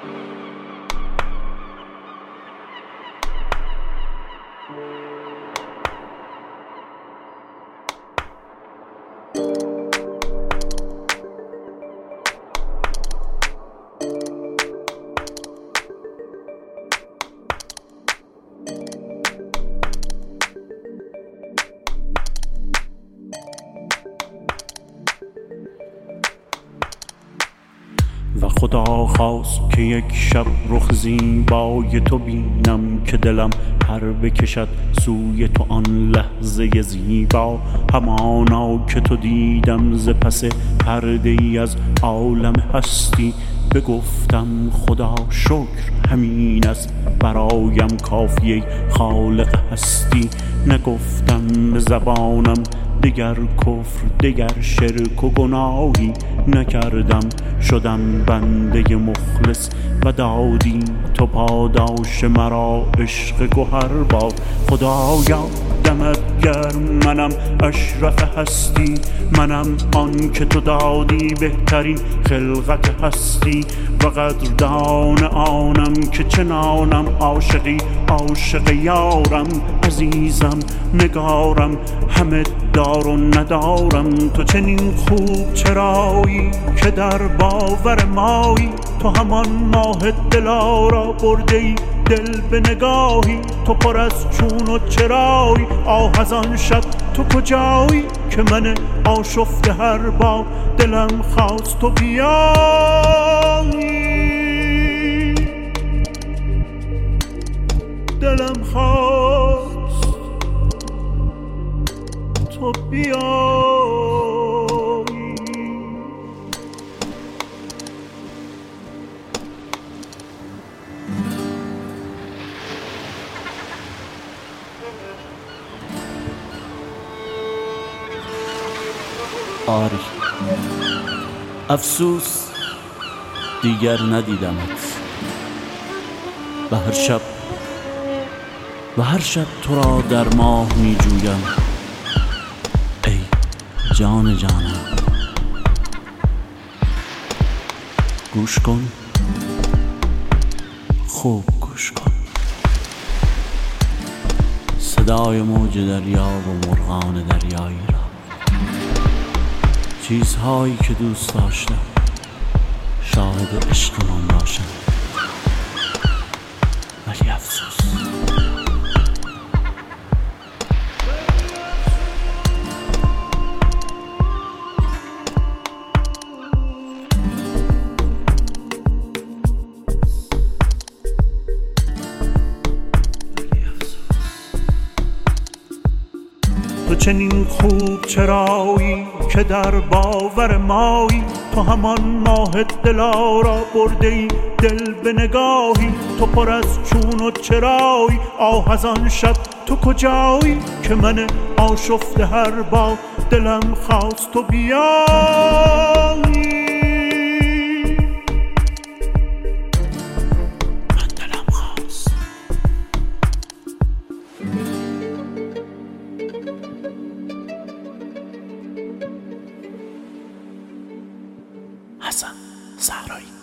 و خدا خواست که یک شب رخ زیبای تو بینم، که دلم پر بکشد سوی تو آن لحظه زیبا. همانا که تو دیدم ز پس پرده ای از عالم هستی، بگفتم خدا شکر همین است برایم کافی خالق هستی. نگفتم به زبانم دگر کفر دگر شرک و گناهی نکردم، شدم بنده مخلص و دادی تو پاداش مرا عشق گوهر با. خدایا دمت گرم، منم اشرف هستی، منم آن که تو دادی بهترین خلقت هستی. و قدردان آنم که چنانم عاشقی عاشق یارم، عزیزم نگارم همه دار و ندارم. تو چنین خوب چرایی که در باور مایی، تو همان ماه دلارا برده ای دل به نگاهی. تو پر از چون و چرایی، آه از آن شب تو کجایی که من آشفته هر با دلم خواست تو بیایی. دلم خواست تو بیایی. آری افسوس دیگر ندیدمت، و هر شب تو را در ماه می جویم. ای جان جانم گوش کن، خوب گوش کن، صدای موج دریا و مرغان دریایی را. چیزهایی که دوست داشتم شاهد عشقمان باشند، ولی افسوس. تو چنین خوب چرایی که در باور مایی، تو همان ماه دلارا برده ای دل به نگاهی. تو پر از چون و چرایی، آه از آن شب تو کجایی که من آشفته هر با دلم خواست تو بیایی. حسن صحرایی.